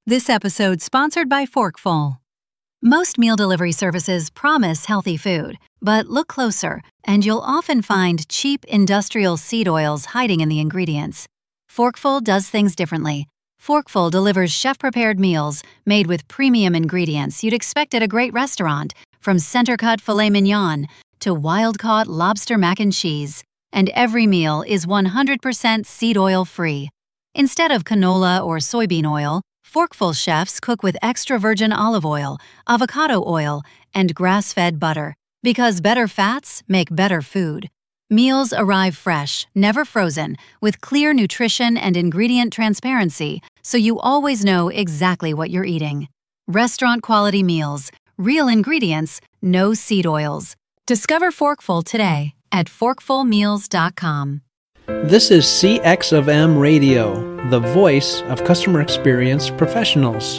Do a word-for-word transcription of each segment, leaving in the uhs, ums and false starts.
This episode sponsored by Forkful. Most meal delivery services promise healthy food, but look closer and you'll often find cheap industrial seed oils hiding in the ingredients. Forkful does things differently. Forkful delivers chef-prepared meals made with premium ingredients you'd expect at a great restaurant, from center-cut filet mignon to wild-caught lobster mac and cheese. And every meal is one hundred percent seed oil free. Instead of canola or soybean oil, Forkful chefs cook with extra virgin olive oil, avocado oil, and grass-fed butter, because better fats make better food. Meals arrive fresh, never frozen, with clear nutrition and ingredient transparency, so you always know exactly what you're eating. Restaurant-quality meals, real ingredients, no seed oils. Discover Forkful today at forkful meals dot com. This is C X of M Radio, the voice of customer experience professionals.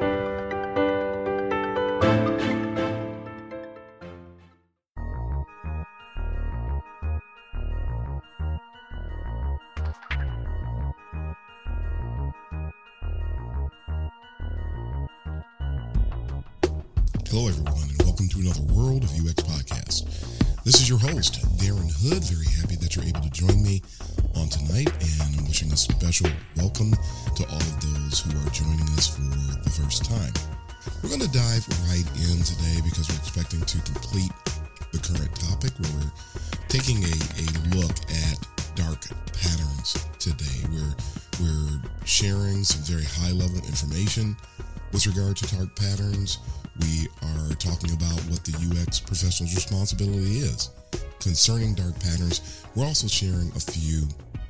Hello, everyone, and welcome to another World of U X podcast. This is your host, Darren Hood. Very happy that you're able to join me on tonight, and I'm wishing a special welcome to all of those who are joining us for the first time. We're going to dive right in today because we're expecting to complete the current topic where we're taking a, a look at dark patterns today. We're, we're sharing some very high-level information with regard to dark patterns. We are talking about what the U X professional's responsibility is concerning dark patterns. We're also sharing a few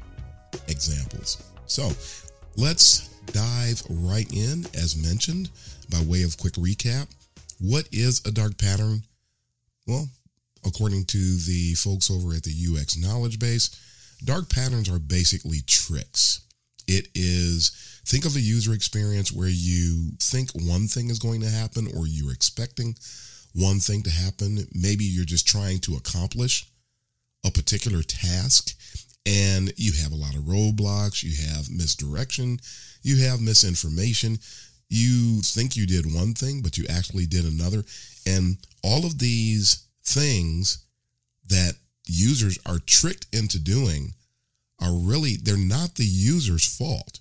examples. So let's dive right in. As mentioned, by way of quick recap, what is a dark pattern? Well, according to the folks over at the U X Knowledge Base, dark patterns are basically tricks. It is, think of a user experience where you think one thing is going to happen or you're expecting one thing to happen. Maybe you're just trying to accomplish a particular task and you have a lot of roadblocks, you have misdirection, you have misinformation. You think you did one thing, but you actually did another. And all of these things that users are tricked into doing are really, they're not the user's fault,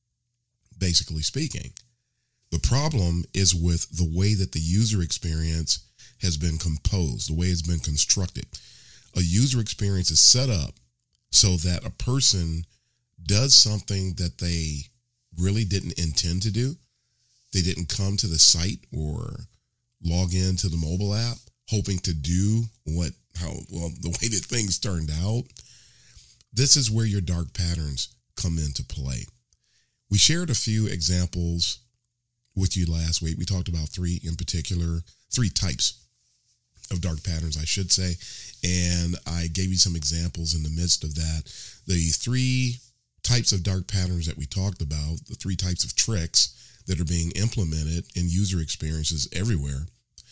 basically speaking. The problem is with the way that the user experience has been composed, the way it's been constructed. A user experience is set up so that a person does something that they really didn't intend to do. They didn't come to the site or log into the mobile app hoping to do what, how, well, the way that things turned out. This is where your dark patterns come into play. We shared a few examples with you last week. We talked about three in particular, three types of dark patterns, I should say. And I gave you some examples in the midst of that. The three types of dark patterns that we talked about, the three types of tricks that are being implemented in user experiences everywhere,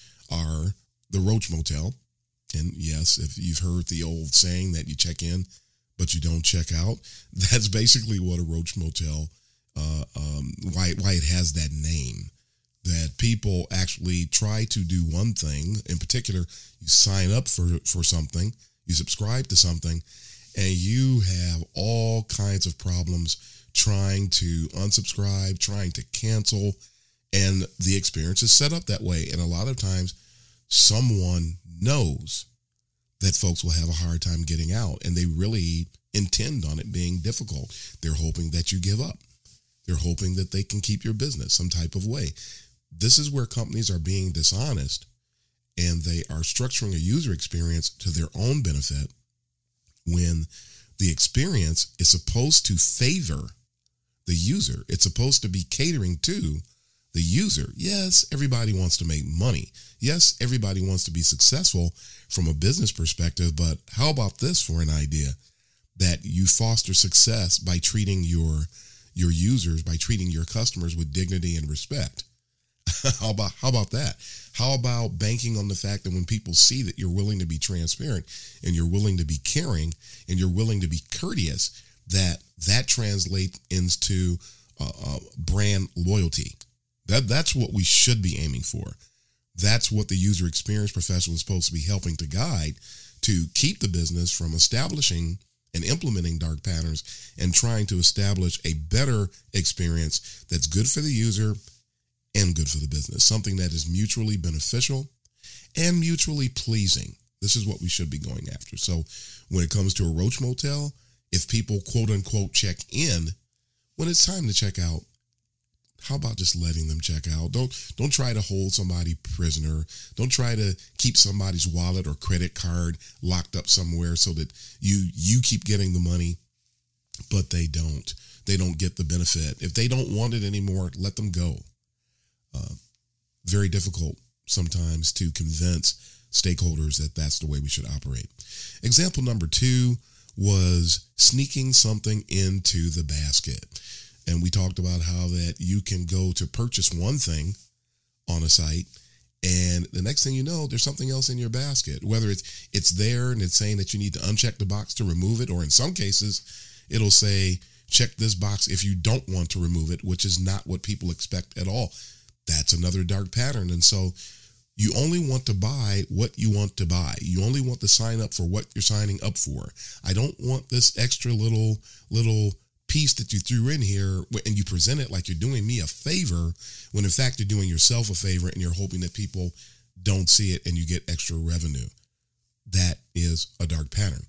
are the Roach Motel. And yes, if you've heard the old saying that you check in, but you don't check out, that's basically what a Roach Motel, uh, um, why, why it has that name. That people actually try to do one thing. In particular, you sign up for, for something, you subscribe to something, and you have all kinds of problems trying to unsubscribe, trying to cancel, and the experience is set up that way. And a lot of times, someone knows that folks will have a hard time getting out, and they really intend on it being difficult. They're hoping that you give up. They're hoping that they can keep your business some type of way. This is where companies are being dishonest, and they are structuring a user experience to their own benefit when the experience is supposed to favor the user. It's supposed to be catering to the user. Yes, everybody wants to make money. Yes, everybody wants to be successful from a business perspective, but how about this for an idea? That you foster success by treating your your users, by treating your customers with dignity and respect. How about how about that? How about banking on the fact that when people see that you're willing to be transparent and you're willing to be caring and you're willing to be courteous, that that translates into uh, uh, brand loyalty. That that's what we should be aiming for. That's what the user experience professional is supposed to be helping to guide, to keep the business from establishing and implementing dark patterns and trying to establish a better experience that's good for the user and good for the business, something that is mutually beneficial and mutually pleasing. This is what we should be going after. So when it comes to a Roach Motel, if people quote unquote check in, when it's time to check out, how about just letting them check out? Don't don't try to hold somebody prisoner. Don't try to keep somebody's wallet or credit card locked up somewhere so that you you keep getting the money, but they don't. They don't get the benefit. If they don't want it anymore, let them go. Uh, very difficult sometimes to convince stakeholders that that's the way we should operate. Example number two was sneaking something into the basket. And we talked about how that you can go to purchase one thing on a site, and the next thing you know, there's something else in your basket, whether it's it's there and it's saying that you need to uncheck the box to remove it, or in some cases, it'll say, check this box if you don't want to remove it, which is not what people expect at all. That's another dark pattern. And so you only want to buy what you want to buy. You only want to sign up for what you're signing up for. I don't want this extra little, little piece that you threw in here and you present it like you're doing me a favor, when in fact you're doing yourself a favor and you're hoping that people don't see it and you get extra revenue. That is a dark pattern.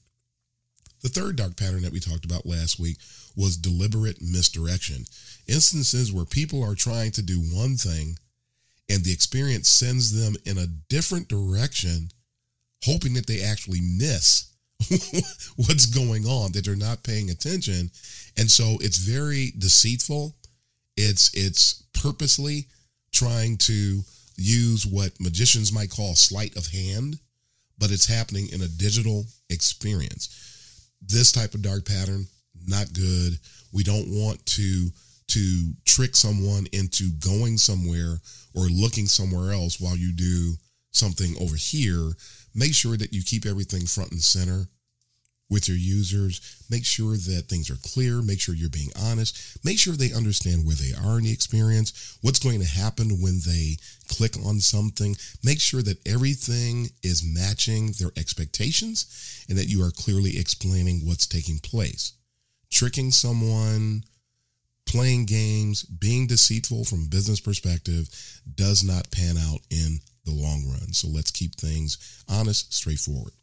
The third dark pattern that we talked about last week was deliberate misdirection. Instances where people are trying to do one thing and the experience sends them in a different direction, hoping that they actually miss what's going on, that they're not paying attention. And so it's very deceitful. It's it's purposely trying to use what magicians might call sleight of hand, but it's happening in a digital experience. This type of dark pattern, not good. We don't want to to trick someone into going somewhere or looking somewhere else while you do something over here. Make sure that you keep everything front and center with your users. Make sure that things are clear. Make sure you're being honest. Make sure they understand where they are in the experience, what's going to happen when they click on something. Make sure that everything is matching their expectations and that you are clearly explaining what's taking place. Tricking someone, playing games, being deceitful from a business perspective does not pan out in the long run. So let's keep things honest, straightforward.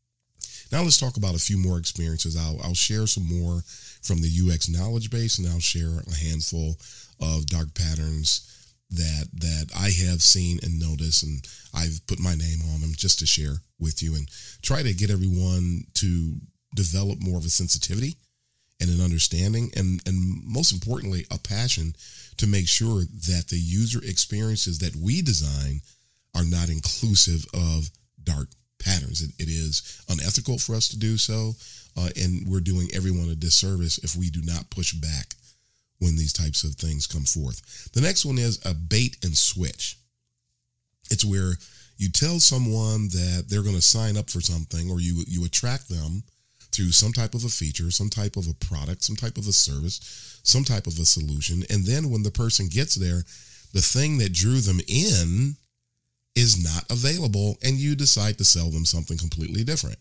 Now let's talk about a few more experiences. I'll, I'll share some more from the U X knowledge base, and I'll share a handful of dark patterns that that I have seen and noticed, and I've put my name on them just to share with you and try to get everyone to develop more of a sensitivity and an understanding, and, and most importantly, a passion to make sure that the user experiences that we design are not inclusive of dark patterns. It, it is unethical for us to do so, uh, and we're doing everyone a disservice if we do not push back when these types of things come forth. The next one is a bait and switch. It's where you tell someone that they're going to sign up for something, or you you attract them through some type of a feature, some type of a product, some type of a service, some type of a solution. And then when the person gets there, the thing that drew them in is not available, and you decide to sell them something completely different.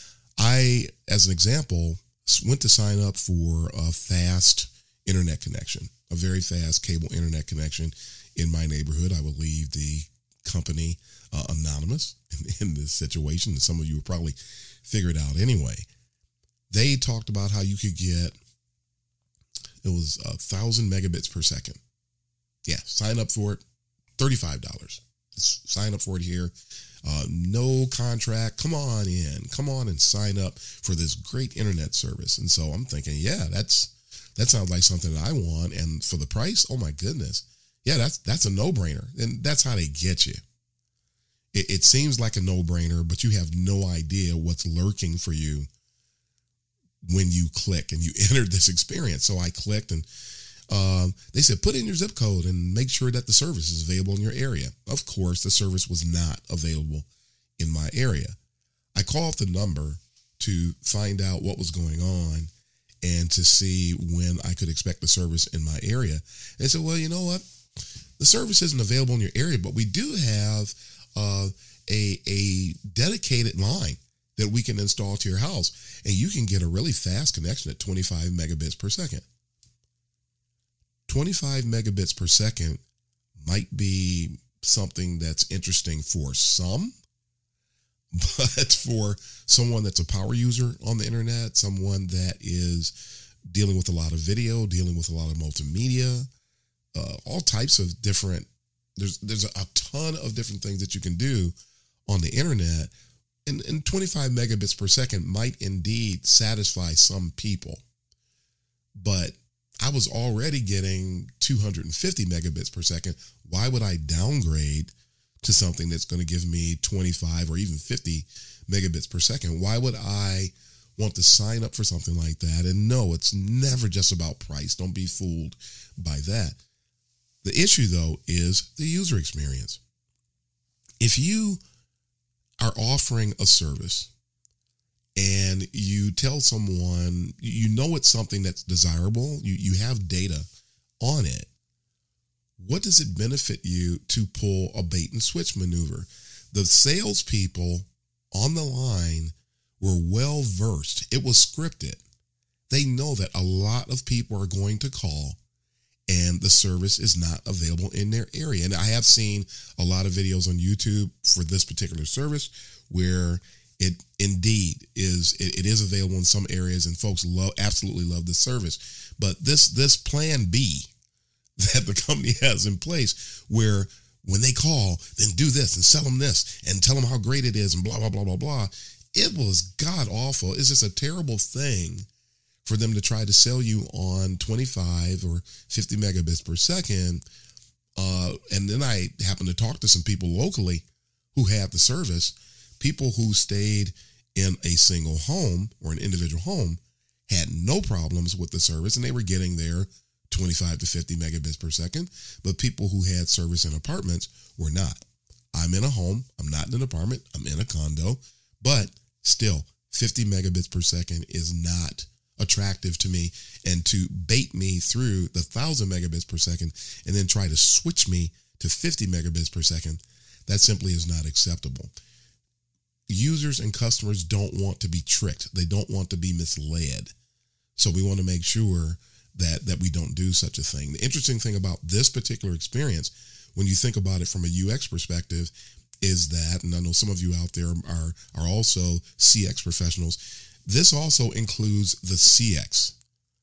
I, as an example, went to sign up for a fast internet connection, a very fast cable internet connection in my neighborhood. I will leave the company uh, anonymous in, in this situation. Some of you will probably figure it out anyway. They talked about how you could get, it was a thousand megabits per second. Yeah, sign up for it, thirty-five dollars. Sign up for it here. Uh, no contract. Come on in. Come on and sign up for this great internet service. And so I'm thinking, yeah, that's that sounds like something that I want. And for the price, oh my goodness, yeah, that's that's a no-brainer. And that's how they get you. It, it seems like a no-brainer, but you have no idea what's lurking for you when you click and you enter this experience. So I clicked, and um, they said, put in your zip code and make sure that the service is available in your area. Of course, the service was not available in my area. I called the number to find out what was going on, and to see when I could expect the service in my area. And they said, well, you know what? The service isn't available in your area, but we do have uh, a, a dedicated line that we can install to your house, and you can get a really fast connection at twenty-five megabits per second. twenty-five megabits per second might be something that's interesting for some, but for someone that's a power user on the internet, someone that is dealing with a lot of video, dealing with a lot of multimedia, uh, all types of different, there's there's a ton of different things that you can do on the internet, and, and twenty-five megabits per second might indeed satisfy some people. But I was already getting two hundred fifty megabits per second. Why would I downgrade to something that's going to give me twenty-five or even fifty megabits per second? Why would I want to sign up for something like that? And no, it's never just about price. Don't be fooled by that. The issue, though, is the user experience. If you are offering a service and you tell someone, you know it's something that's desirable, you, you have data on it, what does it benefit you to pull a bait and switch maneuver? The salespeople on the line were well versed. It was scripted. They know that a lot of people are going to call and the service is not available in their area. And I have seen a lot of videos on YouTube for this particular service where it indeed is, it, it is available in some areas, and folks love, absolutely love this service. But this, this plan B that the company has in place, where when they call, then do this and sell them this and tell them how great it is and blah, blah, blah, blah, blah. It was god awful. It's just a terrible thing for them to try to sell you on twenty-five or fifty megabits per second. Uh, and then I happened to talk to some people locally who had the service. People who stayed in a single home or an individual home had no problems with the service, and they were getting their twenty-five to fifty megabits per second. But people who had service in apartments were not. I'm in a home. I'm not in an apartment. I'm in a condo. But still, fifty megabits per second is not attractive to me. And to bait me through the one thousand megabits per second and then try to switch me to fifty megabits per second, that simply is not acceptable. Users and customers don't want to be tricked. They don't want to be misled. So we want to make sure that, that we don't do such a thing. The interesting thing about this particular experience, when you think about it from a U X perspective, is that, and I know some of you out there are, are also C X professionals, this also includes the C X.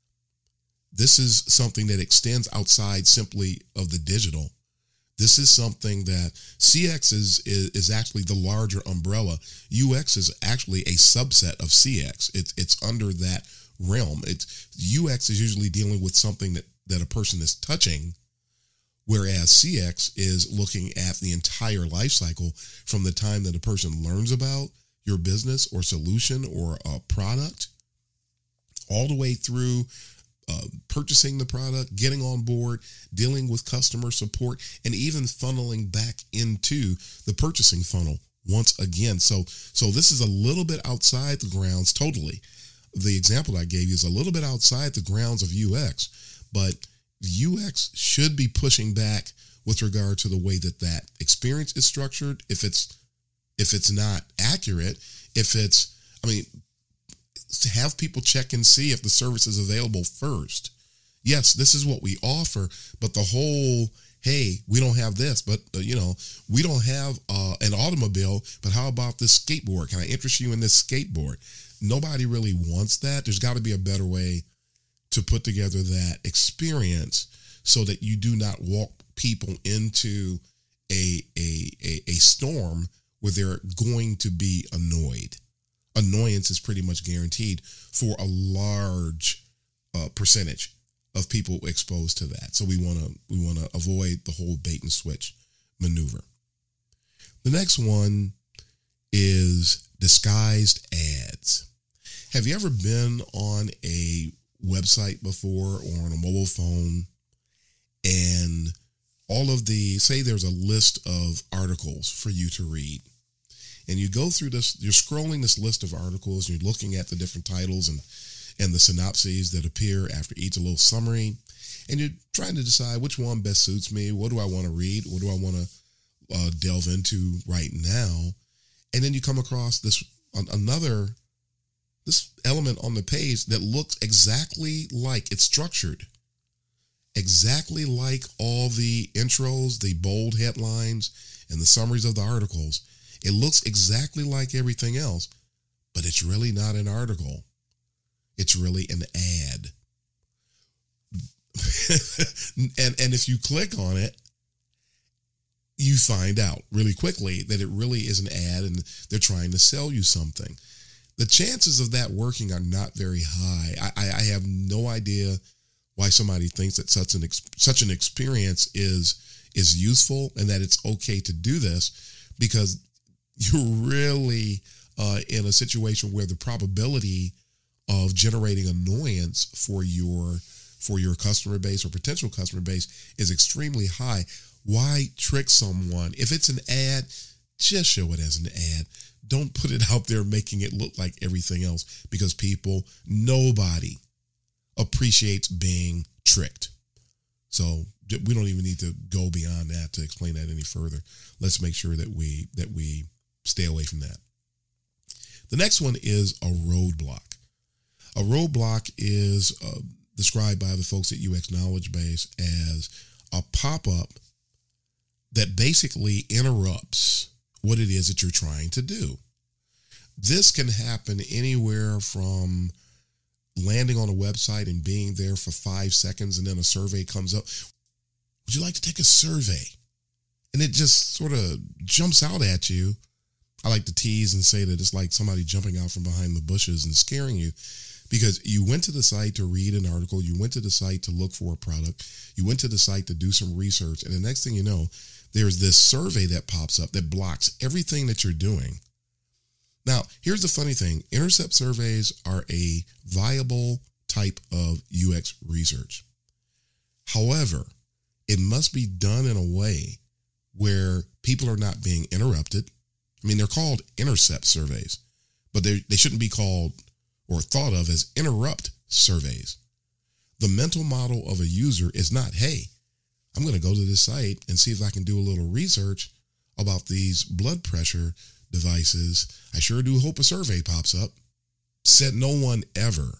This is something that extends outside simply of the digital. This is something that C X is, is, is actually the larger umbrella. U X is actually a subset of C X. It's, it's under that realm. It's, U X is usually dealing with something that, that a person is touching, whereas C X is looking at the entire life cycle from the time that a person learns about your business or solution or a product, all the way through uh, purchasing the product, getting on board, dealing with customer support, and even funneling back into the purchasing funnel once again. So, so this is a little bit outside the grounds, totally. The example I gave you is a little bit outside the grounds of U X, but U X should be pushing back with regard to the way that that experience is structured. If it's if it's not accurate, if it's, I mean, to have people check and see if the service is available first. Yes, this is what we offer, but the whole, hey, we don't have this, but uh, you know, we don't have uh, an automobile, but how about this skateboard? Can I interest you in this skateboard? Nobody really wants that. There's got to be a better way to put together that experience so that you do not walk people into a, a, a, a storm where they're going to be annoyed. Annoyance is pretty much guaranteed for a large uh, percentage of people exposed to that. So we want to we want to avoid the whole bait and switch maneuver. The next one is disguised ads. Have you ever been on a website before or on a mobile phone, and all of the, say there's a list of articles for you to read, and you go through this, you're scrolling this list of articles, and you're looking at the different titles, and and the synopses that appear after each little summary. And you're trying to decide which one best suits me. What do I want to read? What do I want to uh, delve into right now? And then you come across this another this element on the page that looks exactly like it's structured, exactly like all the intros, the bold headlines, and the summaries of the articles. It looks exactly like everything else, but it's really not an article. It's really an ad. and and if you click on it, you find out really quickly that it really is an ad and they're trying to sell you something. The chances of that working are not very high. I, I have no idea why somebody thinks that such an ex, such an experience is is useful and that it's okay to do this, because you're really uh, in a situation where the probability of generating annoyance for your for your customer base or potential customer base is extremely high. Why trick someone? If it's an ad, just show it as an ad. Don't put it out there making it look like everything else, because people, nobody appreciates being tricked. So we don't even need to go beyond that to explain that any further. Let's make sure that we that we stay away from that. The next one is a roadblock. A roadblock is uh, described by the folks at U X Knowledge Base as a pop-up that basically interrupts what it is that you're trying to do. This can happen anywhere from landing on a website and being there for five seconds and then a survey comes up. Would you like to take a survey? And it just sort of jumps out at you. I like to tease and say that it's like somebody jumping out from behind the bushes and scaring you, because you went to the site to read an article, you went to the site to look for a product, you went to the site to do some research, and the next thing you know, there's this survey that pops up that blocks everything that you're doing. Now, here's the funny thing. Intercept surveys are a viable type of U X research. However, it must be done in a way where people are not being interrupted. I mean, they're called intercept surveys, but they they shouldn't be called or thought of as interrupt surveys. The mental model of a user is not, hey, I'm going to go to this site and see if I can do a little research about these blood pressure devices. I sure do hope a survey pops up. Said no one ever.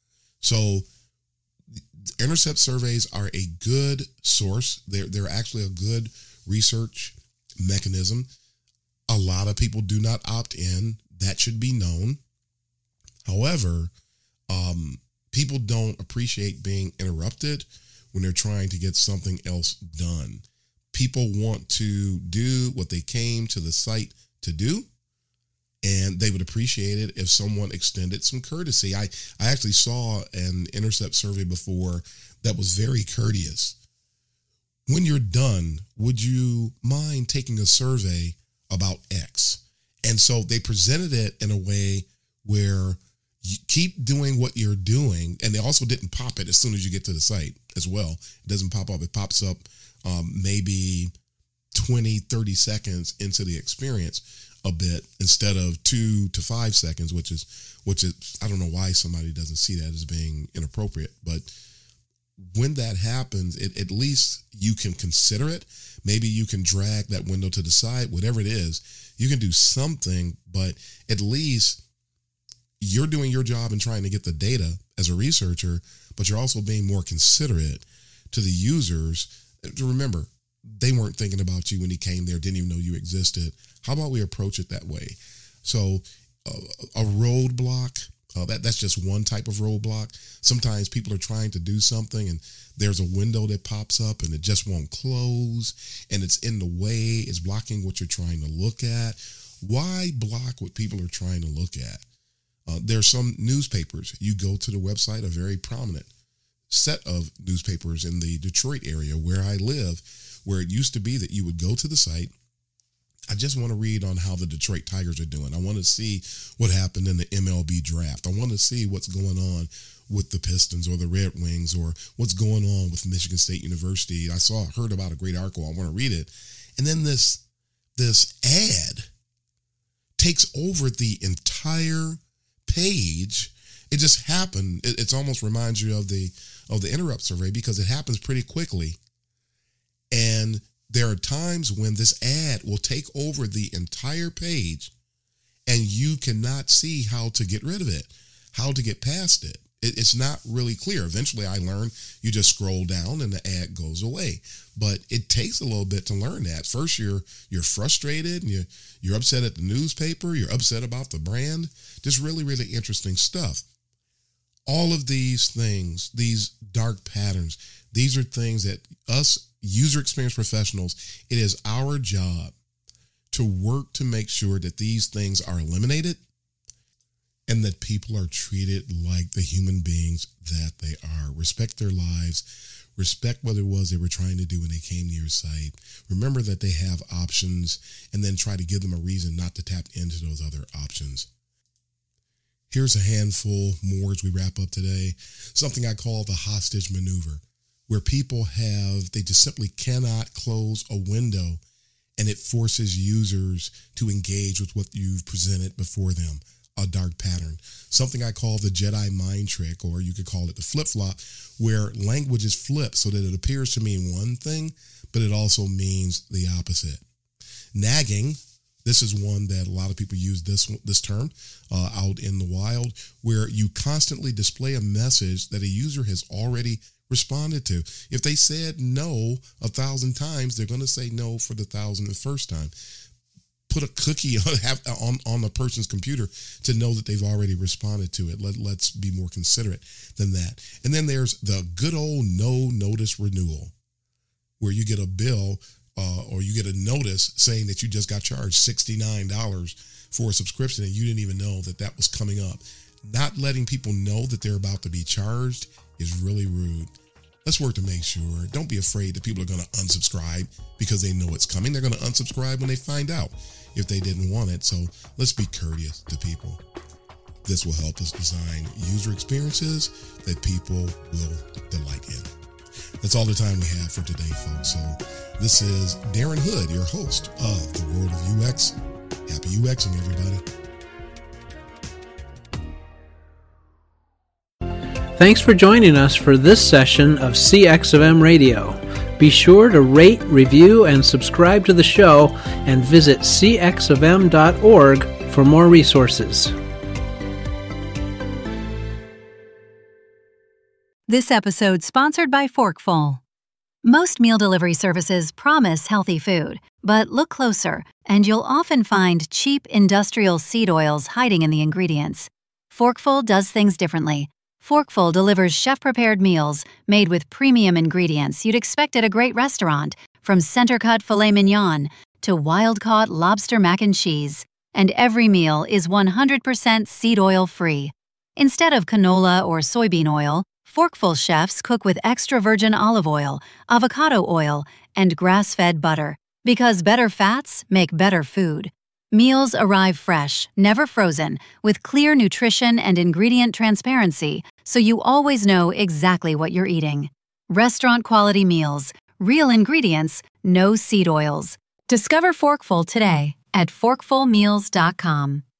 So intercept surveys are a good source. They're, they're actually a good research mechanism. A lot of people do not opt in. That should be known. However, um, people don't appreciate being interrupted when they're trying to get something else done. People want to do what they came to the site to do, and they would appreciate it if someone extended some courtesy. I, I actually saw an intercept survey before that was very courteous. When you're done, would you mind taking a survey about X? And so they presented it in a way where you keep doing what you're doing, and they also didn't pop it as soon as you get to the site as well. It doesn't pop up. It pops up um, maybe twenty, thirty seconds into the experience a bit instead of two to five seconds, which is, which is, I don't know why somebody doesn't see that as being inappropriate. But when that happens, it, at least you can consider it. Maybe you can drag that window to the side, whatever it is, you can do something, but at least you're doing your job and trying to get the data as a researcher, but you're also being more considerate to the users. To remember, they weren't thinking about you when you came there, didn't even know you existed. How about we approach it that way? So uh, a roadblock, uh, that, that's just one type of roadblock. Sometimes people are trying to do something and there's a window that pops up and it just won't close and it's in the way, it's blocking what you're trying to look at. Why block what people are trying to look at? Uh, there are some newspapers. You go to the website, a very prominent set of newspapers in the Detroit area where I live, where it used to be that you would go to the site. I just want to read on how the Detroit Tigers are doing. I want to see what happened in the M L B draft. I want to see what's going on with the Pistons or the Red Wings or what's going on with Michigan State University. I saw, heard about a great article. I want to read it. And then this, this ad takes over the entire page It just happened. It it's almost reminds you of the of the interrupt survey because it happens pretty quickly. And there are times when this ad will take over the entire page and you cannot see how to get rid of it, how to get past it. it. It's not really clear. Eventually I learned you just scroll down and the ad goes away. But it takes a little bit to learn that. First, you're you're frustrated and you're, you're upset at the newspaper. You're upset about the brand. Just really, really interesting stuff. All of these things, these dark patterns, these are things that us user experience professionals, it is our job to work to make sure that these things are eliminated and that people are treated like the human beings that they are. Respect their lives. Respect what it was they were trying to do when they came to your site. Remember that they have options and then try to give them a reason not to tap into those other options. Here's a handful more as we wrap up today. Something I call the hostage maneuver, where people have, they just simply cannot close a window and it forces users to engage with what you've presented before them, a dark pattern. Something I call the Jedi mind trick, or you could call it the flip-flop, where language is flipped so that it appears to mean one thing, but it also means the opposite. Nagging. This is one that a lot of people use this this term uh, out in the wild, where you constantly display a message that a user has already responded to. If they said no a thousand times, they're going to say no for the thousandth first time. Put a cookie on, have, on, on the person's computer to know that they've already responded to it. Let, let's be more considerate than that. And then there's the good old no notice renewal, where you get a bill Uh, or you get a notice saying that you just got charged sixty-nine dollars for a subscription and you didn't even know that that was coming up. Not letting people know that they're about to be charged is really rude. Let's work to make sure. Don't be afraid that people are going to unsubscribe because they know it's coming. They're going to unsubscribe when they find out if they didn't want it. So let's be courteous to people. This will help us design user experiences that people will delight in. That's all the time we have for today, folks. So this is Darren Hood, your host of The World of U X. Happy UXing, everybody. Thanks for joining us for this session of C X of M Radio. Be sure to rate, review, and subscribe to the show, and visit c x of m dot org for more resources. This episode sponsored by Forkful. Most meal delivery services promise healthy food, but look closer, and you'll often find cheap industrial seed oils hiding in the ingredients. Forkful does things differently. Forkful delivers chef-prepared meals made with premium ingredients you'd expect at a great restaurant, from center-cut filet mignon to wild-caught lobster mac and cheese. And every meal is one hundred percent seed oil free. Instead of canola or soybean oil, Forkful chefs cook with extra virgin olive oil, avocado oil, and grass-fed butter, because better fats make better food. Meals arrive fresh, never frozen, with clear nutrition and ingredient transparency, so you always know exactly what you're eating. Restaurant-quality meals, real ingredients, no seed oils. Discover Forkful today at forkful meals dot com.